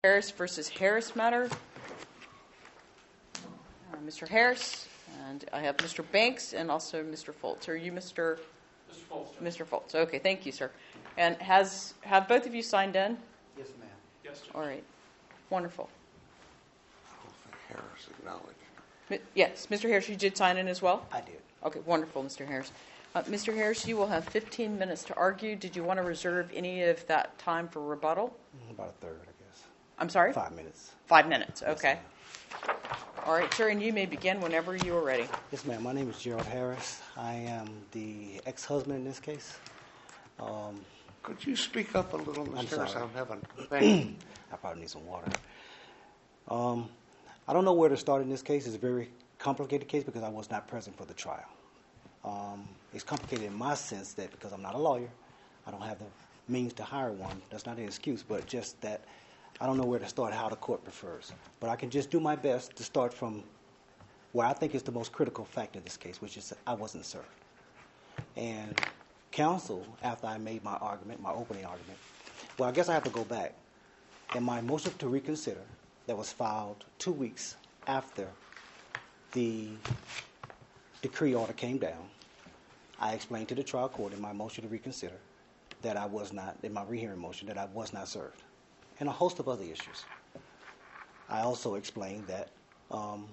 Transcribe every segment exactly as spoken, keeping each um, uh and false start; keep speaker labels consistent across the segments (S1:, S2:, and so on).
S1: Harris versus Harris matter. Uh, Mister Harris, and I have Mister Banks and also Mister Foltz. Are you Mister
S2: Mister Foltz?
S1: Mister Foltz. Okay, thank you, sir. And has have both of you signed in?
S3: Yes, ma'am.
S2: Yes, Judge.
S1: All right, wonderful.
S4: I don't think Harris acknowledged.
S1: Mi- Yes, Mister Harris, you did sign in as well?
S3: I did.
S1: Okay, wonderful, Mister Harris. Uh, Mister Harris, you will have fifteen minutes to argue. Did you want to reserve any of that time for rebuttal?
S3: About a third, I guess.
S1: I'm sorry?
S3: Five minutes.
S1: Five minutes,
S3: Yes,
S1: okay.
S3: ma'am.
S1: All right, sir, and you may begin whenever you are ready.
S3: Yes, ma'am. My name is Gerald Harris. I am the ex-husband in this case. Um,
S4: Could you speak up a little,
S3: I'm
S4: Mister Harris?
S3: sorry.
S4: I'm having. Thank you.
S3: I probably need some water. Um, I don't know where to start in this case. It's a very complicated case because I was not present for the trial. Um, it's complicated in my sense that because I'm not a lawyer, I don't have the means to hire one. That's not an excuse, but just that I don't know where to start, how the court prefers. But I can just do my best to start from where I think is the most critical fact in this case, which is I wasn't served. And counsel, after I made my argument, my opening argument, well, I guess I have to go back. In my motion to reconsider that was filed two weeks after the decree order came down, I explained to the trial court in my motion to reconsider that I was not, in my rehearing motion, that I was not served, and a host of other issues. I also explained that um,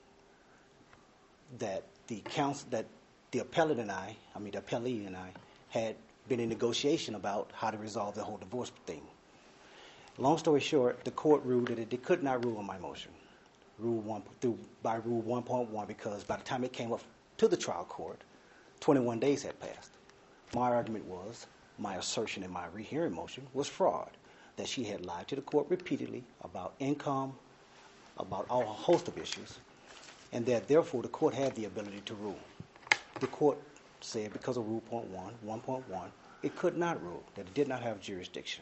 S3: that the counsel, that the appellate and I, I mean the appellee and I, had been in negotiation about how to resolve the whole divorce thing. Long story short, the court ruled that it, it could not rule on my motion, rule one through by rule one point one, because by the time it came up to the trial court, twenty-one days had passed. My argument was, my assertion in my rehearing motion was fraud, that she had lied to the court repeatedly about income, about all a host of issues, and that therefore the court had the ability to rule. The court said because of rule point one, one point one, it could not rule, that it did not have jurisdiction.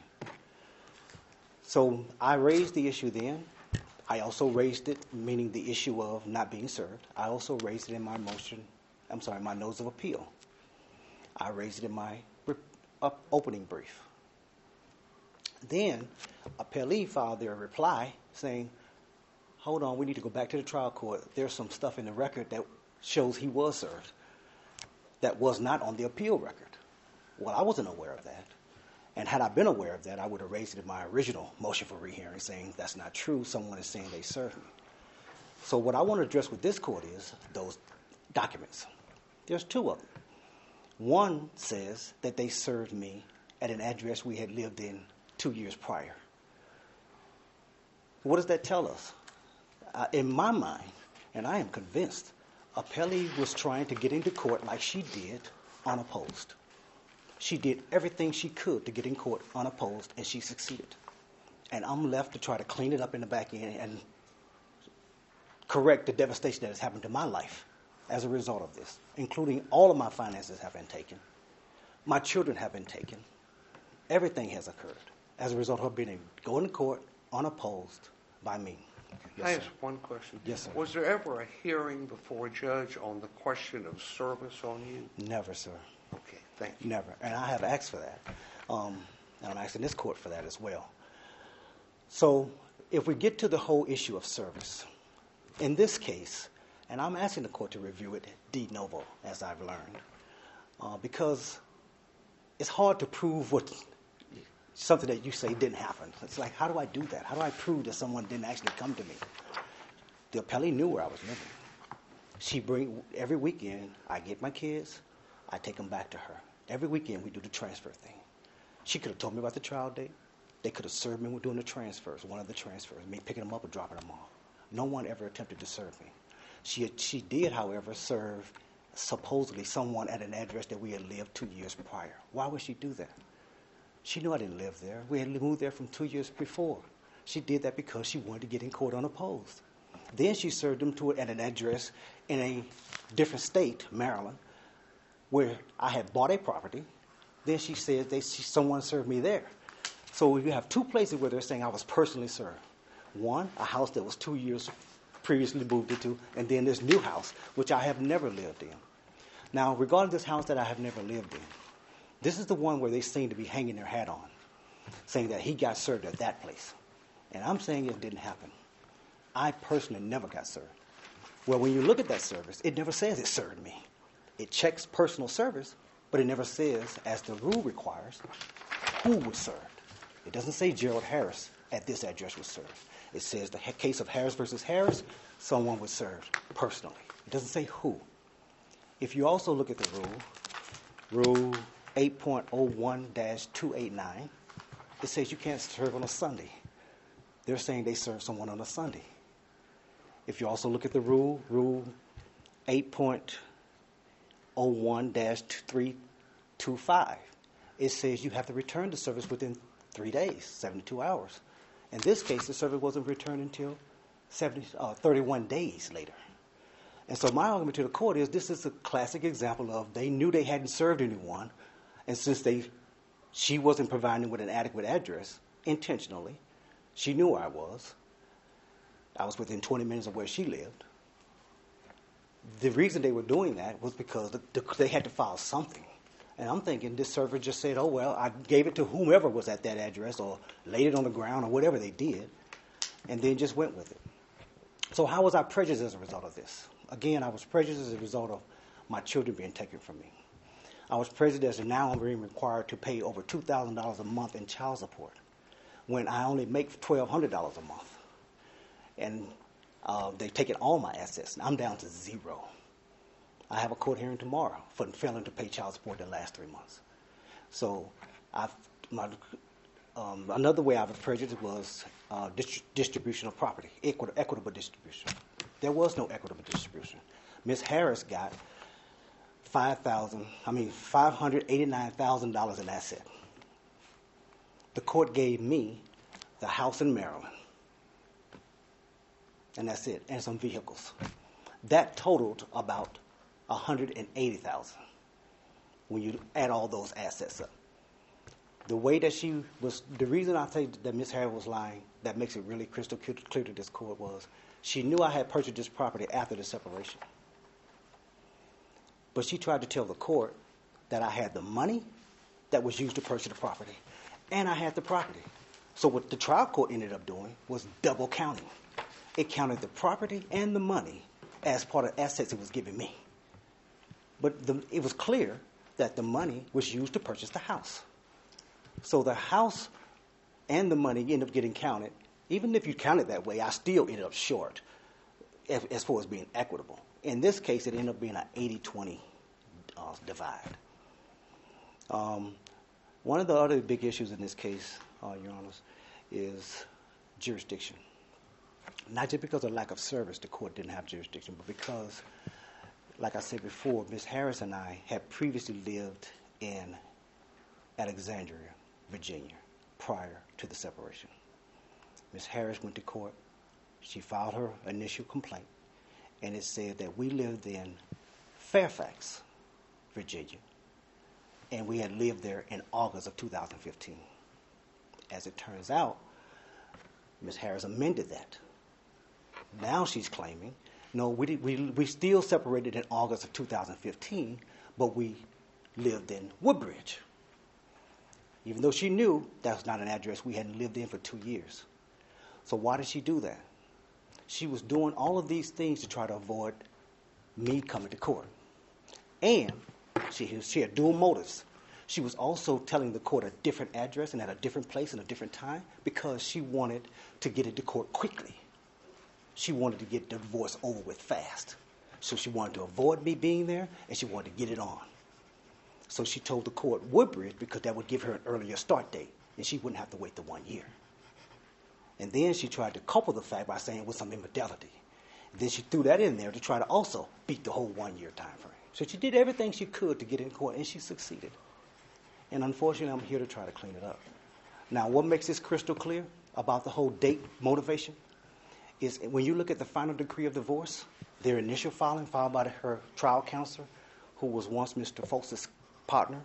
S3: So I raised the issue then. I also raised it, meaning the issue of not being served. I also raised it in my motion, I'm sorry, my notice of appeal. I raised it in my re- up opening brief. Then, appellee filed their reply saying, hold on, we need to go back to the trial court. There's some stuff in the record that shows he was served that was not on the appeal record. Well, I wasn't aware of that. And had I been aware of that, I would have raised it in my original motion for rehearing, saying that's not true. Someone is saying they served me. So what I want to address with this court is those documents. There's two of them. One says that they served me at an address we had lived in two years prior. What does that tell us? Uh, in my mind, and I am convinced, appellee was trying to get into court like she did unopposed. She did everything she could to get in court unopposed, and she succeeded. And I'm left to try to clean it up in the back end and correct the devastation that has happened to my life as a result of this, including all of my finances have been taken. My children have been taken. Everything has occurred as a result of her being able to go into court unopposed by me.
S4: Can I
S3: Yes,
S4: ask
S3: sir.
S4: one question?
S3: Yes, sir.
S4: Was there ever a hearing before a judge on the question of service on you?
S3: Never, sir.
S4: Okay, thank you.
S3: Never. And I have asked for that. Um, and I'm asking this court for that as well. So if we get to the whole issue of service, in this case, and I'm asking the court to review it de novo, as I've learned, uh, because it's hard to prove what something that you say didn't happen. It's like, how do I do that? How do I prove that someone didn't actually come to me? The appellee knew where I was living. She bring every weekend, I get my kids, I take them back to her. Every weekend we do the transfer thing. She could have told me about the trial date. They could have served me with doing the transfers, one of the transfers, me picking them up or dropping them off. No one ever attempted to serve me. She she did, however, serve supposedly someone at an address that we had lived two years prior. Why would she do that? She knew I didn't live there. We had moved there from two years before. She did that because she wanted to get in court unopposed. Then she served them to it at an address in a different state, Maryland, where I had bought a property. Then she said they, she, someone served me there. So you have two places where they're saying I was personally served. One, a house that was two years previously moved into, and then this new house, which I have never lived in. Now, regarding this house that I have never lived in, this is the one where they seem to be hanging their hat on, saying that he got served at that place. And I'm saying it didn't happen. I personally never got served. Well, when you look at that service, it never says it served me. It checks personal service, but it never says, as the rule requires, who was served. It doesn't say Gerald Harris at this address was served. It says the case of Harris versus Harris, someone was served personally. It doesn't say who. If you also look at the rule, Rule eight point oh one dash two eighty-nine, it says you can't serve on a Sunday. They're saying they served someone on a Sunday. If you also look at the rule, Rule eight point oh one dash three twenty-five, it says you have to return the service within three days, seventy-two hours. In this case, the service wasn't returned until seventy, uh, thirty-one days later. And so my argument to the court is this is a classic example of they knew they hadn't served anyone, and since they, she wasn't providing with an adequate address intentionally, she knew where I was. I was within twenty minutes of where she lived. The reason they were doing that was because the, the, they had to file something. And I'm thinking this server just said, oh, well, I gave it to whomever was at that address or laid it on the ground or whatever they did, and then just went with it. So how was I prejudiced as a result of this? Again, I was prejudiced as a result of my children being taken from me. I was prejudiced and now I'm being required to pay over two thousand dollars a month in child support when I only make twelve hundred dollars a month. And uh, they've taken all my assets. I'm down to zero. I have a court hearing tomorrow for failing to pay child support the last three months. So I've, my, um, another way I was prejudiced was uh, dist- distribution of property, equit- equitable distribution. There was no equitable distribution. Miz Harris got five thousand, I mean five hundred eighty-nine thousand dollars in asset. The court gave me the house in Maryland, and that's it, and some vehicles. That totaled about one hundred eighty thousand dollars when you add all those assets up. The way that she was, the reason I say that Miz Harris was lying, that makes it really crystal clear to this court, was she knew I had purchased this property after the separation. But she tried to tell the court that I had the money that was used to purchase the property, and I had the property. So what the trial court ended up doing was double counting. It counted the property and the money as part of assets it was giving me. But the, it was clear that the money was used to purchase the house. So the house and the money ended up getting counted. Even if you count it that way, I still ended up short as, as far as being equitable. In this case, it ended up being an eighty twenty uh, divide. Um, one of the other big issues in this case, uh, Your Honors, is jurisdiction. Not just because of lack of service, the court didn't have jurisdiction, but because, like I said before, Miz Harris and I had previously lived in Alexandria, Virginia, prior to the separation. Miz Harris went to court. She filed her initial complaint, and it said that we lived in Fairfax, Virginia, and we had lived there in August of two thousand fifteen. As it turns out, Miz Harris amended that. Now she's claiming, no, we, did, we, we still separated in August of two thousand fifteen, but we lived in Woodbridge. Even though she knew that was not an address we hadn't lived in for two years. So why did she do that? She was doing all of these things to try to avoid me coming to court. And she, she had dual motives. She was also telling the court a different address and at a different place and a different time because she wanted to get into court quickly. She wanted to get the divorce over with fast. So she wanted to avoid me being there, and she wanted to get it on. So she told the court Woodbridge because that would give her an earlier start date, and she wouldn't have to wait the one year. And then she tried to couple the fact by saying it was some infidelity. And then she threw that in there to try to also beat the whole one-year time frame. So she did everything she could to get in court, and she succeeded. And unfortunately, I'm here to try to clean it up. Now, what makes this crystal clear about the whole date motivation is when you look at the final decree of divorce, their initial filing, filed by her trial counselor, who was once Mister Folks' partner,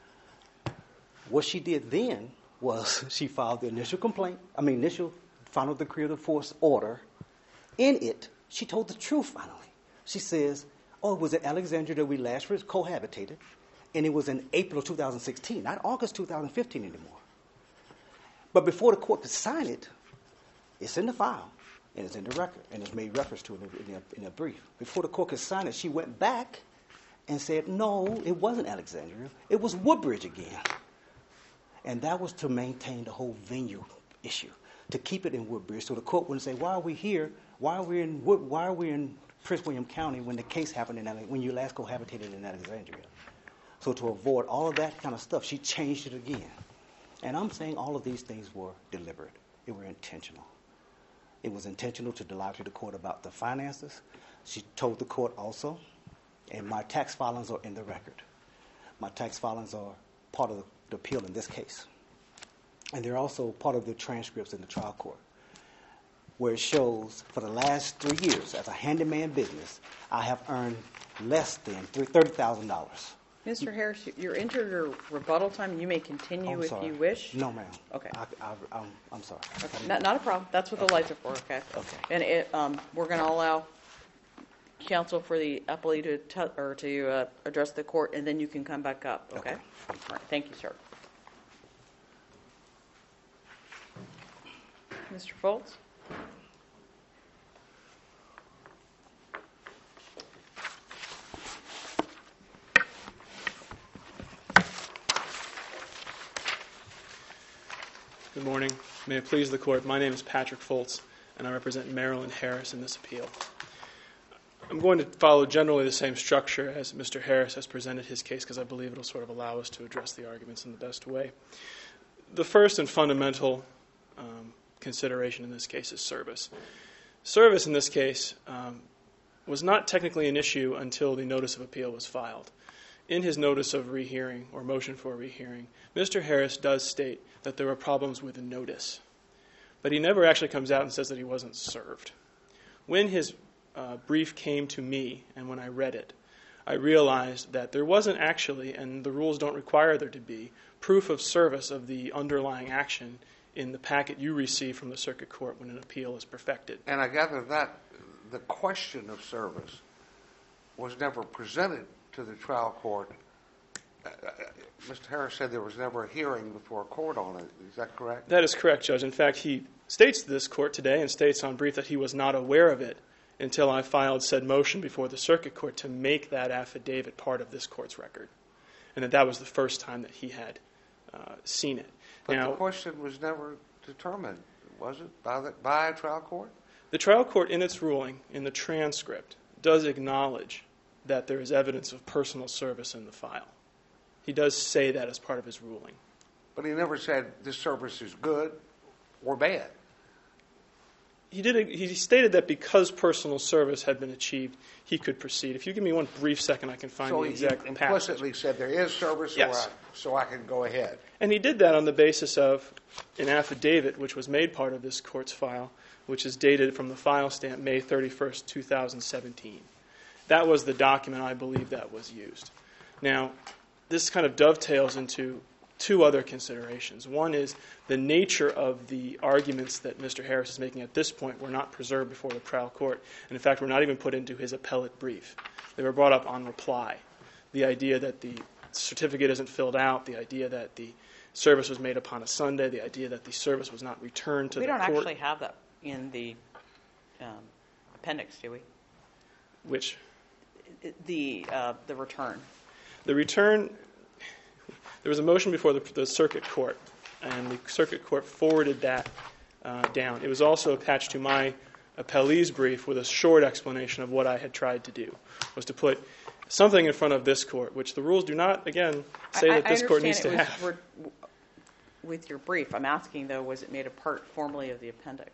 S3: what she did then was she filed the initial complaint, I mean, initial final decree of divorce order. In it, she told the truth finally. She says, oh, it was at Alexandria that we last cohabitated, and it was in April of two thousand sixteen, not August two thousand fifteen anymore. But before the court could sign it, It's in the file, and it's in the record, and it's made reference to in a, in a, in a brief. Before the court could sign it, she went back and said, no, it wasn't Alexandria. It was Woodbridge again. And that was to maintain the whole venue issue, to keep it in Woodbridge, so the court wouldn't say, why are we here? Why are we in Wood, Why are we in Prince William County when the case happened in Ale- when you last cohabitated in Alexandria? So to avoid all of that kind of stuff, she changed it again. And I'm saying all of these things were deliberate. They were intentional. It was intentional to lie to the court about the finances. She told the court also, and my tax filings are in the record. My tax filings are part of the, the appeal in this case. And they're also part of the transcripts in the trial court, where it shows for the last three years as a handyman business, I have earned less than thirty thousand dollars.
S1: Mister Harris, you're into your rebuttal time, and you may continue
S3: I'm
S1: if
S3: sorry.
S1: you wish.
S3: No, ma'am.
S1: Okay.
S3: I, I, I'm, I'm sorry.
S1: Okay. Not, not a problem. That's what the lights are for, okay?
S3: Okay.
S1: And it, um, we're going to allow counsel for the appellee to, t- or to uh, address the court, and then you can come back up, okay?
S3: Okay.
S1: All right. Thank you, sir. Mister Foltz?
S2: Good morning. May it please the court, my name is Patrick Foltz, and I represent Marilyn Harris in this appeal. I'm going to follow generally the same structure as Mister Harris has presented his case because I believe it will sort of allow us to address the arguments in the best way. The first and fundamental um, consideration in this case is service. Service in this case um, was not technically an issue until the notice of appeal was filed. In his notice of rehearing or motion for rehearing, Mister Harris does state that there were problems with the notice, but he never actually comes out and says that he wasn't served. When his uh, brief came to me and when I read it, I realized that there wasn't actually, and the rules don't require there to be, proof of service of the underlying action in the packet you receive from the circuit court when an appeal is perfected.
S4: And I gather that the question of service was never presented to the trial court. Uh, uh, Mister Harris said there was never a hearing before a court on it. Is that correct?
S2: That is correct, Judge. In fact, he states to this court today and states on brief that he was not aware of it until I filed said motion before the circuit court to make that affidavit part of this court's record, and that that was the first time that he had uh, seen it.
S4: But
S2: now,
S4: the question was never determined, was it, by, the, by a trial court?
S2: The trial court, in its ruling, in the transcript, does acknowledge that there is evidence of personal service in the file. He does say that as part of his ruling.
S4: But he never said this service is good or bad.
S2: He did. He stated that because personal service had been achieved, he could proceed. If you give me one brief second, I can find
S4: So
S2: the exact
S4: he
S2: passage.
S4: implicitly said there is service,
S2: Yes.
S4: or I, so I can go ahead.
S2: And he did that on the basis of an affidavit which was made part of this court's file, which is dated from the file stamp May thirty-first, two thousand seventeen. That was the document I believe that was used. Now, this kind of dovetails into two other considerations. One is the nature of the arguments that Mister Harris is making at this point were not preserved before the trial court, and in fact were not even put into his appellate brief. They were brought up on reply. The idea that the certificate isn't filled out, the idea that the service was made upon a Sunday, the idea that the service was not returned to
S1: We
S2: the
S1: don't
S2: court.
S1: actually have that in the um, appendix, do we?
S2: Which?
S1: The, uh, the return.
S2: The return, there was a motion before the, the circuit court, and the circuit court forwarded that uh, down. It was also attached to my appellee's brief with a short explanation of what I had tried to do, was to put something in front of this court, which the rules do not, again, say
S1: I,
S2: that this
S1: I
S2: court needs to
S1: understand
S2: have.
S1: it was re- with your brief. I'm asking, though, was it made a part formally of the appendix?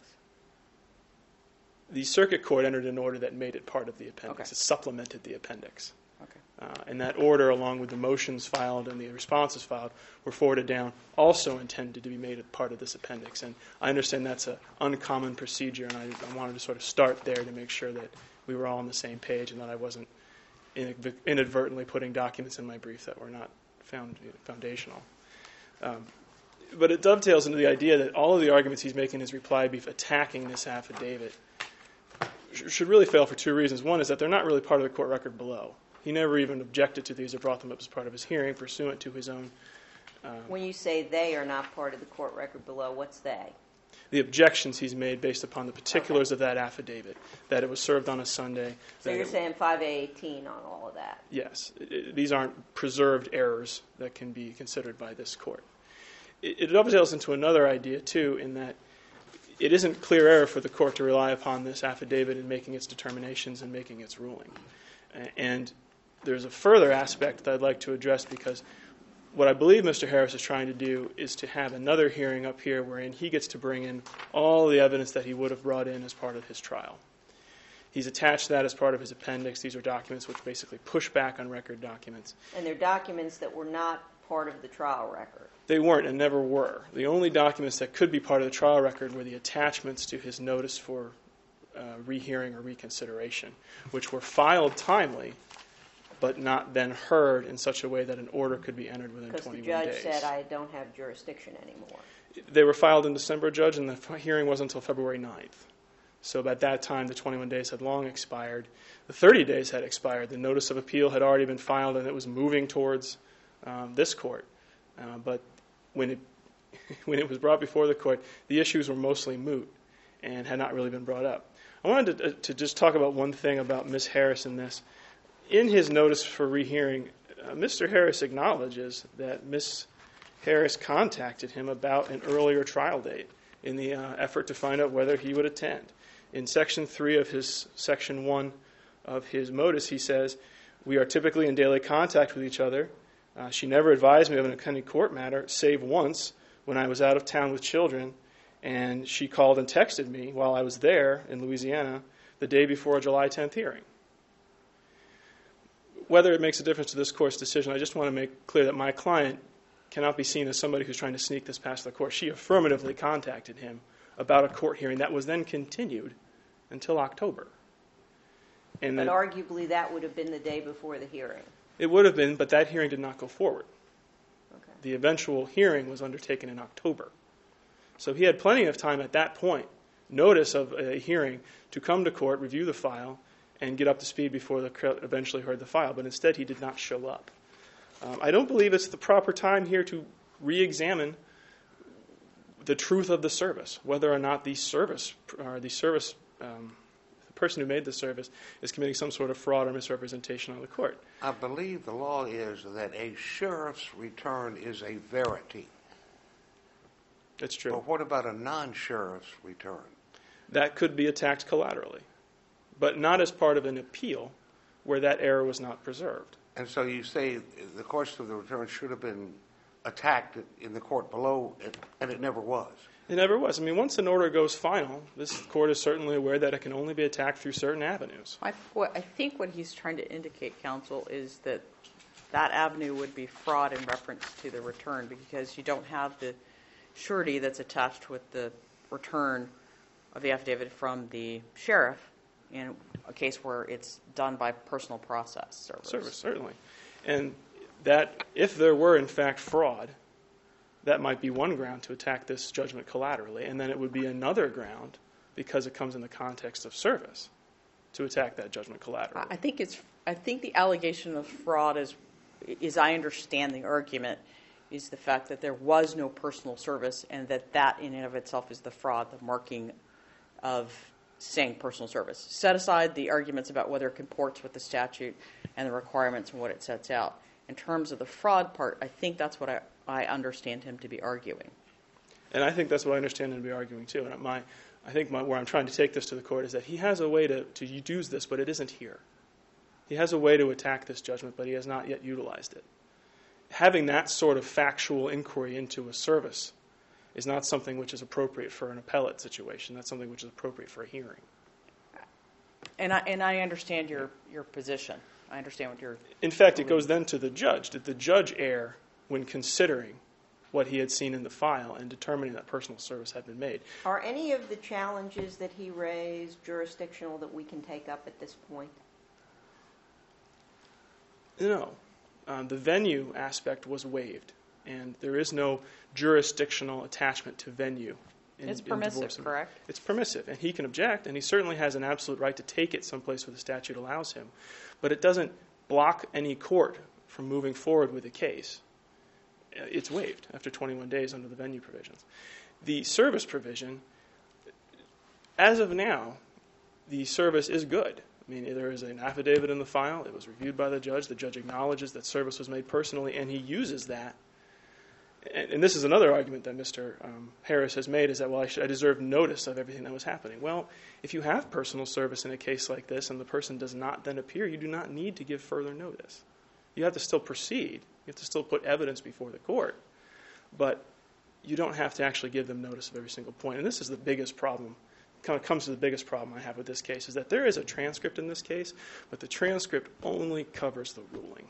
S2: The circuit court entered an order that made it part of the appendix.
S1: Okay.
S2: It supplemented the appendix.
S1: Okay.
S2: Uh, and that order, along with the motions filed and the responses filed, were forwarded down, also intended to be made a part of this appendix. And I understand that's an uncommon procedure, and I, I wanted to sort of start there to make sure that we were all on the same page and that I wasn't inadvertently putting documents in my brief that were not found foundational. Um, but it dovetails into the idea that all of the arguments he's making in his reply brief attacking this affidavit should really fail for two reasons. One is that they're not really part of the court record below. He never even objected to these or brought them up as part of his hearing pursuant to his own. Uh,
S5: When you say they are not part of the court record below, what's they?
S2: the objections he's made based upon the particulars of that affidavit, that it was served on a Sunday.
S5: So
S2: that
S5: you're
S2: it-
S5: saying five A eighteen on all of that?
S2: Yes. It- it- These aren't preserved errors that can be considered by this court. It, it dovetails into another idea, too, in that it isn't clear error for the court to rely upon this affidavit in making its determinations and making its ruling. A- And there's a further aspect that I'd like to address, because what I believe Mister Harris is trying to do is to have another hearing up here wherein he gets to bring in all the evidence that he would have brought in as part of his trial. He's attached that as part of his appendix. These are documents which basically push back on record documents.
S5: And they're documents that were not part of the trial record.
S2: They weren't and never were. The only documents that could be part of the trial record were the attachments to his notice for uh, rehearing or reconsideration, which were filed timely, but not then heard in such a way that an order could be entered within
S5: Because the
S2: twenty-one
S5: judge
S2: days.
S5: said, I don't have jurisdiction anymore.
S2: They were filed in December, Judge, and the f- hearing wasn't until February ninth. So at that time, the twenty-one days had long expired. The thirty days had expired. The notice of appeal had already been filed, and it was moving towards um, this court. Uh, but when it when it was brought before the court, the issues were mostly moot and had not really been brought up. I wanted to, uh, to just talk about one thing about Miz Harris in this. In his notice for rehearing, uh, Mister Harris acknowledges that Miz Harris contacted him about an earlier trial date in the uh, effort to find out whether he would attend. In Section three of his Section one of his modus, he says, we are typically in daily contact with each other. Uh, she never advised me of an pending court matter, save once when I was out of town with children, and she called and texted me while I was there in Louisiana the day before a July tenth hearing. Whether it makes a difference to this court's decision, I just want to make clear that my client cannot be seen as somebody who's trying to sneak this past the court. She affirmatively contacted him about a court hearing that was then continued until October. And
S5: But
S2: the-
S5: arguably, that would have been the day before the hearing.
S2: it would have been, but that hearing did not go forward.
S5: Okay.
S2: The eventual hearing was undertaken in October. So he had plenty of time at that point, notice of a hearing, to come to court, review the file, and get up to speed before the court eventually heard the file. But instead, he did not show up. Um, I don't believe it's the proper time here to re-examine the truth of the service, whether or not the service, or the service, um, the person who made the service is committing some sort of fraud or misrepresentation on the court.
S4: I believe the law is that a sheriff's return is a verity.
S2: It's true.
S4: But what about a non-sheriff's return?
S2: That could be attacked collaterally, but not as part of an appeal where that error was not preserved.
S4: And so you say the question of the return should have been attacked in the court below, and it never was.
S2: It never was. I mean, once an order goes final, this court is certainly aware that it can only be attacked through certain avenues.
S1: I, what, I think what he's trying to indicate, counsel, is that that avenue would be fraud in reference to the return, because you don't have the surety that's attached with the return of the affidavit from the sheriff in a case where it's done by personal process service.
S2: Service, certainly. And that, if there were, in fact, fraud, that might be one ground to attack this judgment collaterally, and then it would be another ground, because it comes in the context of service, to attack that judgment collaterally.
S1: I think it's. I think the allegation of fraud is, is I understand the argument, is the fact that there was no personal service, and that that in and of itself is the fraud, the marking of saying personal service. Set aside the arguments about whether it comports with the statute and the requirements and what it sets out. In terms of the fraud part, I think that's what I, I understand him to be arguing.
S2: And I think that's what I understand him to be arguing, too. And my, I think my, where I'm trying to take this to the court is that he has a way to, to use this, but it isn't here. He has a way to attack this judgment, but he has not yet utilized it. Having that sort of factual inquiry into a service is not something which is appropriate for an appellate situation. That's something which is appropriate for a hearing.
S1: And I, and I understand your, your position. I understand what you're...
S2: In fact, it goes then to the judge. Did the judge err when considering what he had seen in the file and determining that personal service had been made?
S5: Are any of the challenges that he raised jurisdictional that we can take up at this point?
S2: No. Um, the venue aspect was waived, and there is no jurisdictional attachment to venue. In,
S1: It's
S2: in
S1: permissive,
S2: divorce.
S1: correct?
S2: It's permissive, and he can object, and he certainly has an absolute right to take it someplace where the statute allows him. But it doesn't block any court from moving forward with the case. It's waived after twenty-one days under the venue provisions. The service provision as of now, the service is good. I mean, there is an affidavit in the file. It was reviewed by the judge. The judge acknowledges that service was made personally, and he uses that. And, and this is another argument that Mister Um, Harris has made, is that, well, I, should, I deserve notice of everything that was happening. Well, if you have personal service in a case like this and the person does not then appear, you do not need to give further notice. You have to still proceed. You have to still put evidence before the court. But you don't have to actually give them notice of every single point. And this is the biggest problem. Kind of comes to the biggest problem I have with this case, is that there is a transcript in this case, but the transcript only covers the ruling.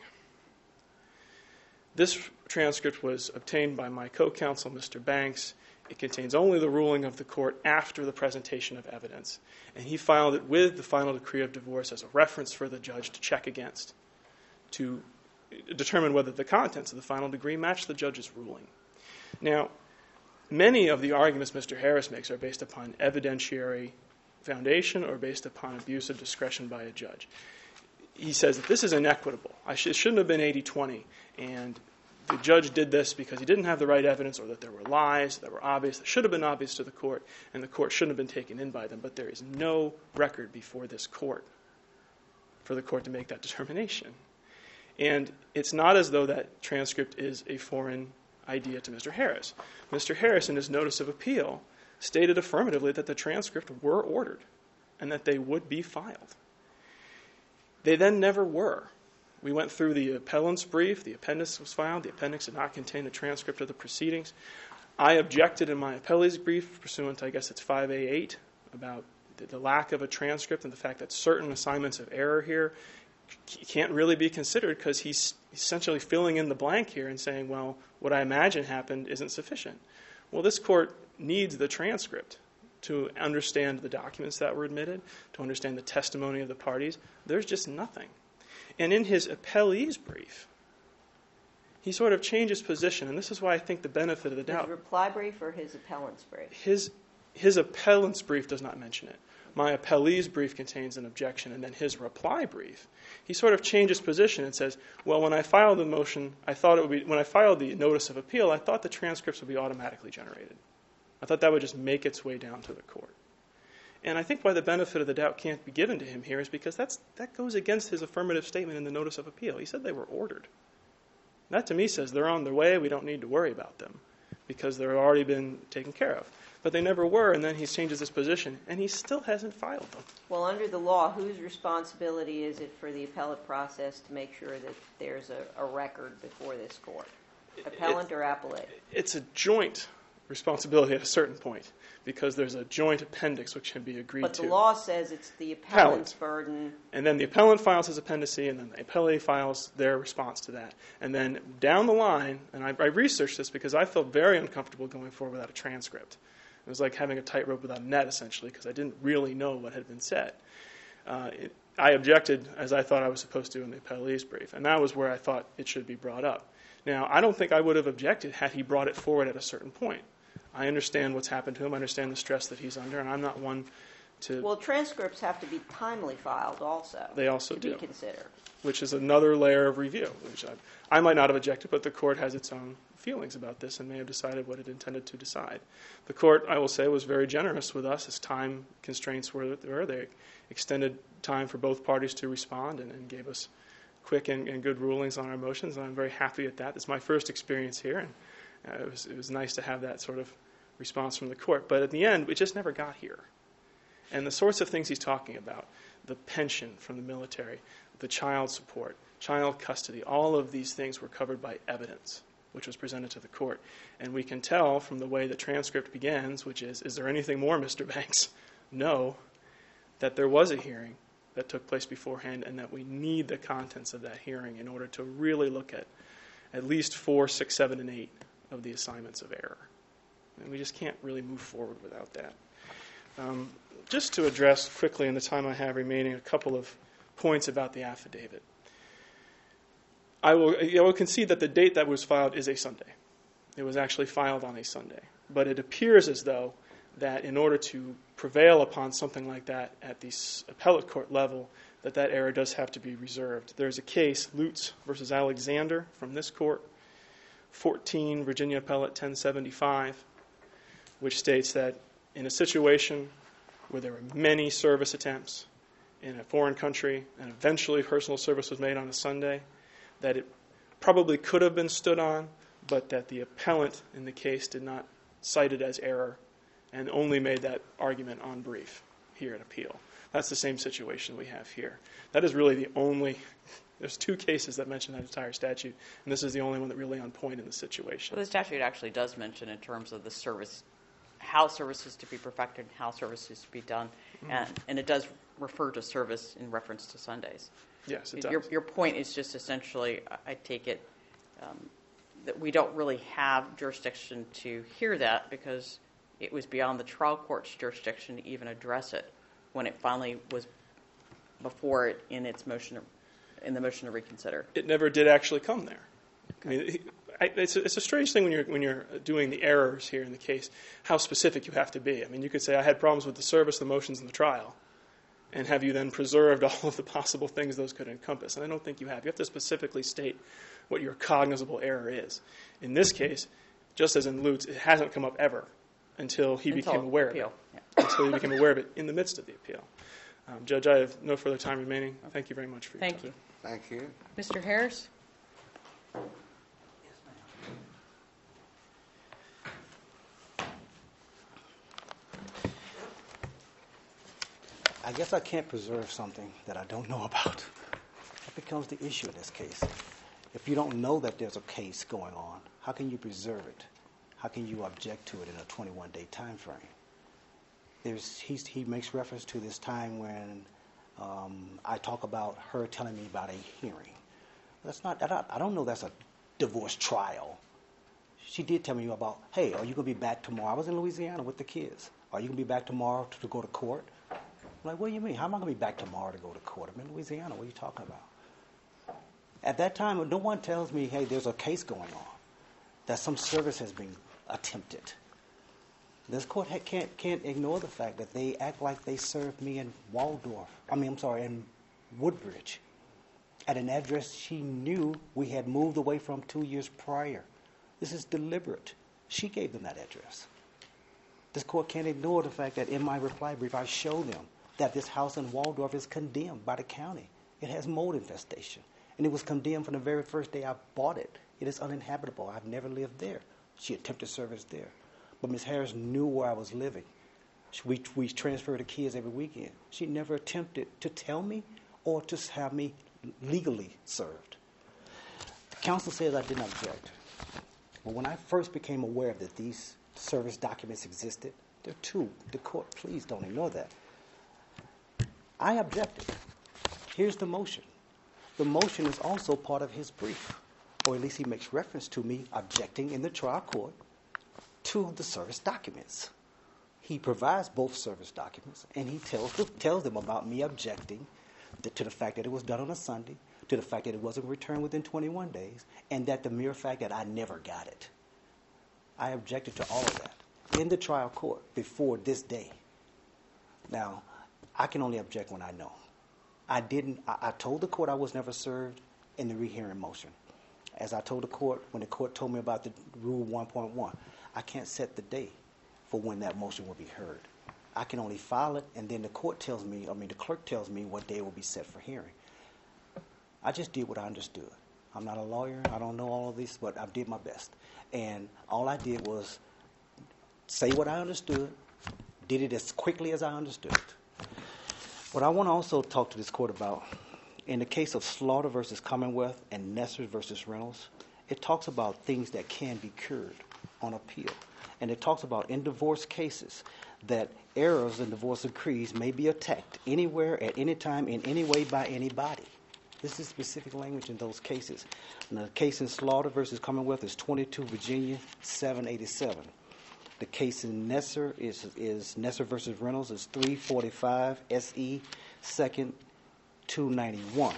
S2: This transcript was obtained by my co-counsel, Mister Banks. It contains only the ruling of the court after the presentation of evidence. And he filed it with the final decree of divorce as a reference for the judge to check against, to determine whether the contents of the final decree match the judge's ruling. Now, many of the arguments Mister Harris makes are based upon evidentiary foundation or based upon abuse of discretion by a judge. He says that this is inequitable. I sh- it shouldn't have been eighty twenty, and the judge did this because he didn't have the right evidence, or that there were lies that were obvious, that should have been obvious to the court, and the court shouldn't have been taken in by them. But there is no record before this court for the court to make that determination. And it's not as though that transcript is a foreign idea to Mister Harris. Mister Harris, in his notice of appeal, stated affirmatively that the transcript were ordered and that they would be filed. They then never were. We went through the appellant's brief. The appendix was filed. The appendix did not contain a transcript of the proceedings. I objected in my appellee's brief, pursuant to, I guess it's five A eight, about the lack of a transcript and the fact that certain assignments of error here can't really be considered because he's essentially filling in the blank here and saying, well, what I imagine happened isn't sufficient. Well, this court needs the transcript to understand the documents that were admitted, to understand the testimony of the parties. There's just nothing. And in his appellee's brief, he sort of changed his position, and this is why I think the benefit of the doubt.
S5: His reply brief or his appellant's brief?
S2: His, his appellant's brief does not mention it. My appellee's brief contains an objection, and then his reply brief, he sort of changed his position and says, well, when I filed the motion, I thought it would be, when I filed the notice of appeal, I thought the transcripts would be automatically generated. I thought that would just make its way down to the court. And I think why the benefit of the doubt can't be given to him here is because that's, that goes against his affirmative statement in the notice of appeal. He said they were ordered. That to me says they're on their way, we don't need to worry about them because they've already been taken care of. But they never were, and then he changes his position, and he still hasn't filed them.
S5: Well, under the law, whose responsibility is it for the appellate process to make sure that there's a, a record before this court? Appellant
S2: it,
S5: or appellate?
S2: It's a joint responsibility at a certain point because there's a joint appendix which can be agreed
S5: but
S2: to.
S5: But the law says it's the appellant's
S2: Appellant.
S5: burden.
S2: And then the appellant files his appendice, and then the appellee files their response to that. And then down the line, and I, I researched this because I felt very uncomfortable going forward without a transcript. It was like having a tightrope without a net, essentially, because I didn't really know what had been said. Uh, it, I objected, as I thought I was supposed to in the appellee's brief, and that was where I thought it should be brought up. Now, I don't think I would have objected had he brought it forward at a certain point. I understand what's happened to him. I understand the stress that he's under, and I'm not one to...
S5: Well, transcripts have to be timely filed also.
S2: They also
S5: to
S2: do.
S5: be considered. Which
S2: is another layer of review. Which I, I might not have objected, but the court has its own feelings about this and may have decided what it intended to decide. The court, I will say, was very generous with us as time constraints were. were. They extended time for both parties to respond and, and gave us quick and, and good rulings on our motions, and I'm very happy at that. It's my first experience here, and uh, it was it was nice to have that sort of response from the court. But at the end, it just never got here. And the sorts of things he's talking about, the pension from the military, the child support, child custody, all of these things were covered by evidence, which was presented to the court. And we can tell from the way the transcript begins, which is, is there anything more, Mister Banks? No, that there was a hearing that took place beforehand and that we need the contents of that hearing in order to really look at at least four, six, seven, and eight of the assignments of error. And we just can't really move forward without that. Um, just to address quickly in the time I have remaining a couple of points about the affidavit. I will, I will concede that the date that was filed is a Sunday. It was actually filed on a Sunday. But it appears as though that in order to prevail upon something like that at the appellate court level, that that error does have to be reserved. There's a case, Lutz versus Alexander, from this court, fourteen Virginia Appellate ten seventy-five, which states that in a situation where there were many service attempts in a foreign country, and eventually personal service was made on a Sunday, that it probably could have been stood on, but that the appellant in the case did not cite it as error and only made that argument on brief here at appeal. That's the same situation we have here. That is really the only, there's two cases that mention that entire statute, and this is the only one that really on point in the situation.
S1: Well, the statute actually does mention in terms of the service, how service is to be perfected, how service is to be done, mm-hmm. and, and it does refer to service in reference to Sundays.
S2: Yes, it does.
S1: Your, your point is just essentially, I take it, um, that we don't really have jurisdiction to hear that because it was beyond the trial court's jurisdiction to even address it when it finally was before it in its motion, in the motion to reconsider.
S2: It never did actually come there. Okay. I mean, I, it's, a, it's a strange thing when you're when you're doing the errors here in the case, how specific you have to be. I mean, you could say I had problems with the service, the motions, and the trial, and have you then preserved all of the possible things those could encompass? And I don't think you have. You have to specifically state what your cognizable error is. In this case, just as in Lutz, it hasn't come up ever until he
S1: until
S2: became aware
S1: appeal.
S2: of it. Yeah. Until he became aware of it in the midst of the appeal. Um, Judge, I have no further time remaining. Thank you very much for your
S1: Thank
S2: time.
S1: you.
S4: Thank you.
S1: Mister Harris?
S3: I guess I can't preserve something that I don't know about. That becomes the issue in this case. If you don't know that there's a case going on, how can you preserve it? How can you object to it in a twenty-one day time frame? There's, he's, he makes reference to this time when um, I talk about her telling me about a hearing. That's not, I don't, I don't know that's a divorce trial. She did tell me about, hey, are you going to be back tomorrow? I was in Louisiana with the kids. Are you going to be back tomorrow to, to go to court? I'm like, what do you mean? How am I going to be back tomorrow to go to court? I'm in Louisiana. What are you talking about? At that time, no one tells me, hey, there's a case going on, that some service has been attempted. This court ha- can't can't ignore the fact that they act like they served me in Waldorf. I mean, I'm sorry, in Woodbridge, at an address she knew we had moved away from two years prior. This is deliberate. She gave them that address. This court can't ignore the fact that in my reply brief I show them that this house in Waldorf is condemned by the county. It has mold infestation. And it was condemned from the very first day I bought it. It is uninhabitable. I've never lived there. She attempted service there. But Miz Harris knew where I was living. We, we transferred the kids every weekend. She never attempted to tell me or to have me legally served. Counsel says I didn't object. But when I first became aware that these service documents existed, there are two. The court, please don't ignore that. I objected. Here's the motion. The motion is also part of his brief, or at least he makes reference to me objecting in the trial court to the service documents. He provides both service documents, and he tells, tells them about me objecting to the fact that it was done on a Sunday, to the fact that it wasn't returned within twenty-one days, and that the mere fact that I never got it. I objected to all of that in the trial court before this day. Now, I can only object when I know. I didn't. I, I told the court I was never served in the rehearing motion. As I told the court when the court told me about the Rule one point one, I can't set the day for when that motion will be heard. I can only file it, and then the court tells me, I mean, the clerk tells me what day will be set for hearing. I just did what I understood. I'm not a lawyer. I don't know all of this, but I did my best. And all I did was say what I understood, did it as quickly as I understood it. What I want to also talk to this court about, in the case of Slaughter versus Commonwealth and Nesser versus Reynolds, it talks about things that can be cured on appeal. And it talks about in divorce cases that errors in divorce decrees may be attacked anywhere, at any time, in any way by anybody. This is specific language in those cases. And the case in Slaughter versus Commonwealth is twenty-two Virginia seven eighty-seven. The case in Nesser is, is Nesser versus Reynolds is three forty-five S E second two ninety-one.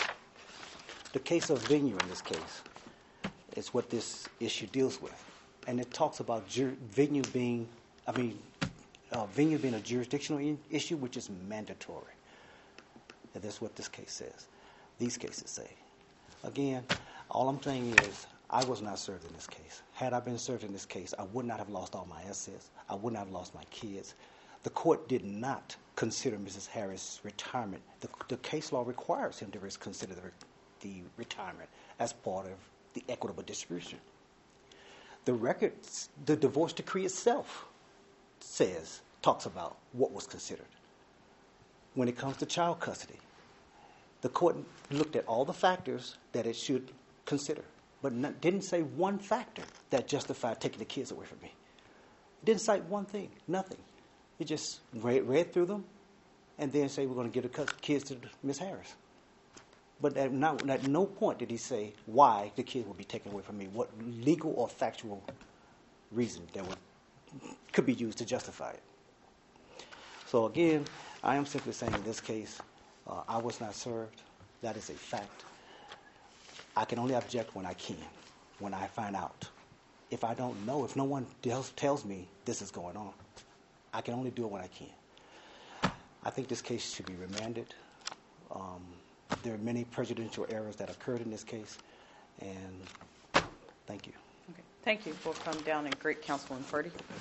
S3: The case of venue in this case is what this issue deals with. And it talks about jur- venue being, I mean, uh, venue being a jurisdictional in- issue, which is mandatory. And that's what this case says. These cases say. Again, all I'm saying is I was not served in this case. Had I been served in this case, I would not have lost all my assets. I would not have lost my kids. The court did not consider Missus Harris' retirement. The, the case law requires him to res- consider the, the retirement as part of the equitable distribution. The record, the divorce decree itself says, talks about what was considered. When it comes to child custody, the court looked at all the factors that it should consider, but not, didn't say one factor that justified taking the kids away from me. It didn't cite one thing, nothing. It just read, read through them and then say, we're going to give the kids to Miz Harris. But at, not, at no point did he say why the kids would be taken away from me, what legal or factual reason that would, could be used to justify it. So again, I am simply saying in this case, uh, I was not served. That is a fact. I can only object when I can, when I find out. If I don't know, if no one else tells me this is going on, I can only do it when I can. I think this case should be remanded. Um, there are many prejudicial errors that occurred in this case, and thank you.
S1: Okay. Thank you. We'll come down and greet counsel and party.